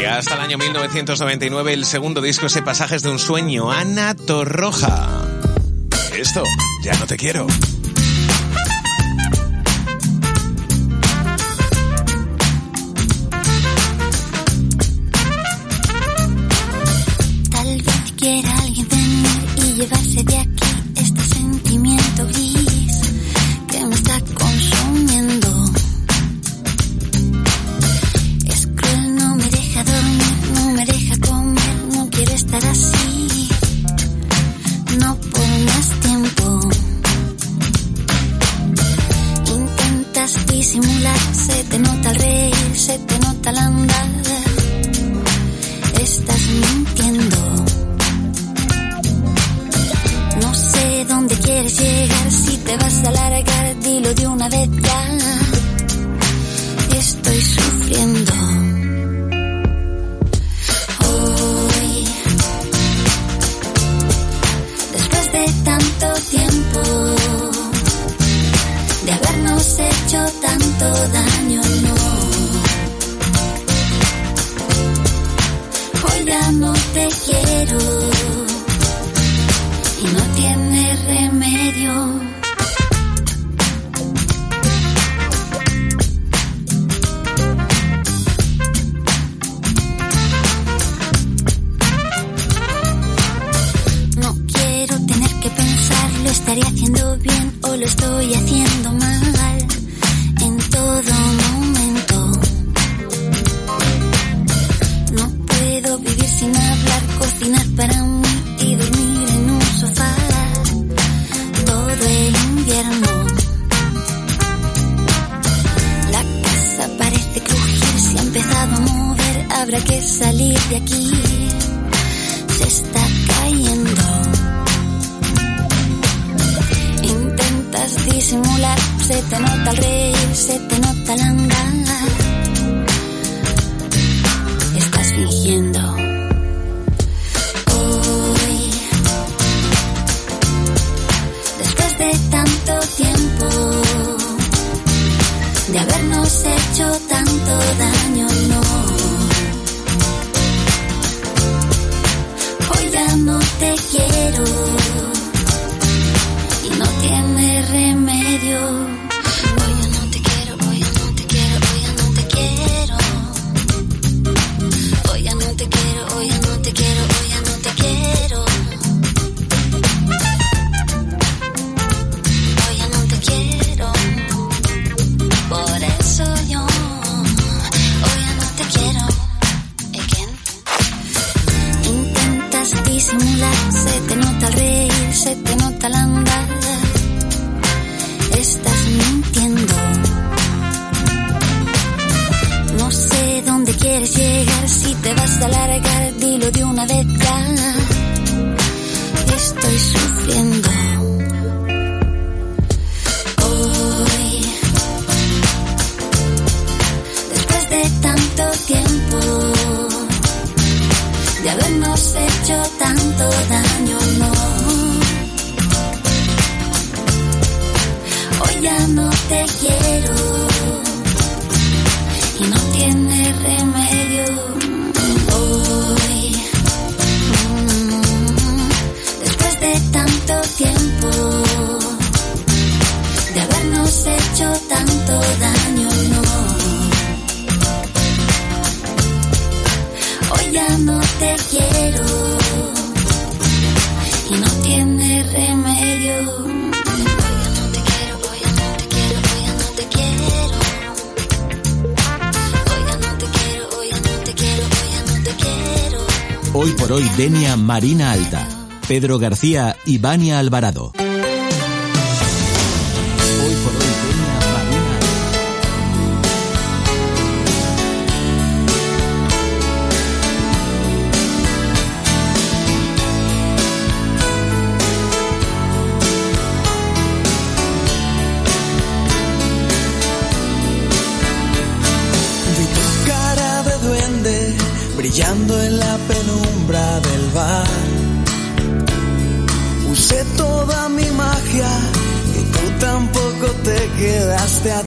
Y hasta el año 1999 el segundo disco es Pasajes de un sueño, Ana Torroja. Esto, Ya no te quiero. Tal vez quiera alguien venir y llevarse de aquí este sentimiento gris que me está consumiendo. Es cruel, no me deja dormir, no me deja comer, no quiero estar así, no por más tiempo. Intentas disimular, se te nota al reír, se te nota al andar, estás mintiendo. No sé dónde quieres llegar, si te vas a alargar, dilo de una vez ya. Estoy sufriendo. Hoy, después de tanto tiempo, de habernos hecho tanto daño, no. Hoy ya no te quiero y no tiene remedio. No quiero tener que pensar, lo estaré haciendo bien o lo estoy haciendo mal en todo momento. No puedo vivir sin hablar, cocinar para mí y dormir en un sofá todo el invierno. La casa parece crujir, se ha empezado a mover, habrá que salir de aquí, se está cayendo. Intentas disimular, se te nota al reír, se te nota al andar, estás fingiendo. Hoy, después de tanto tiempo, de habernos hecho tanto daño, no. Hoy ya no te quiero y no tiene remedio. Hoy ya no te quiero, hoy ya no te quiero, hoy ya no te quiero. Hoy ya no te quiero, hoy ya no te quiero, hoy ya no te quiero. Hoy ya no te quiero. Por eso yo hoy ya no te quiero. Again. Intentas disimular, se te nota al reír, se te nota al andar, estás mintiendo. No sé dónde quieres llegar, si te vas a alargar, dilo de una vez ya. Estoy sufriendo. Hoy, después de tanto tiempo, de habernos hecho tanto daño, no. Hoy ya no te quiero y no tiene remedio. Hoy, después de tanto tiempo, de habernos hecho tanto daño, no. Hoy ya no te quiero y no tiene remedio. Hoy por hoy Denia Marina Alta, Pedro García y Vania Alvarado. Hoy por hoy Denia Marina Vi tu cara de duende brillando en la penumbra del bar. Usé toda mi magia y tú tampoco te quedaste atrás.